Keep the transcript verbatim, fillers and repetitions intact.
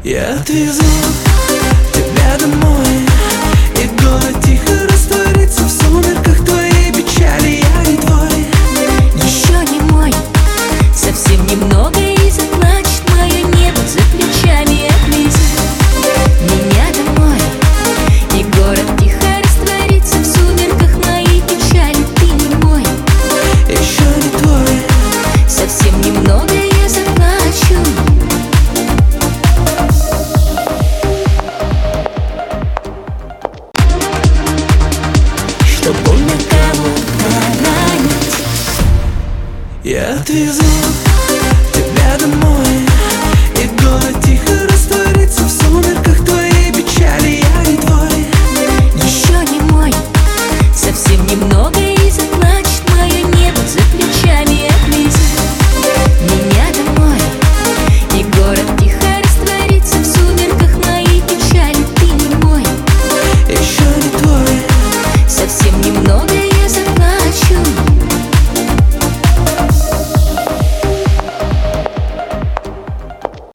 Я отвезу тебя домой, и город тихо растворится в сумерках твоей печали. Я не твой, еще не мой, совсем немного и заплачет мое небо за плечами. Отвези меня домой, и город тихо растворится в сумерках моей печали. Ты не мой, еще не твой, совсем немного я заплачу. Чтобы никому поранить. я отвезу тебя домой.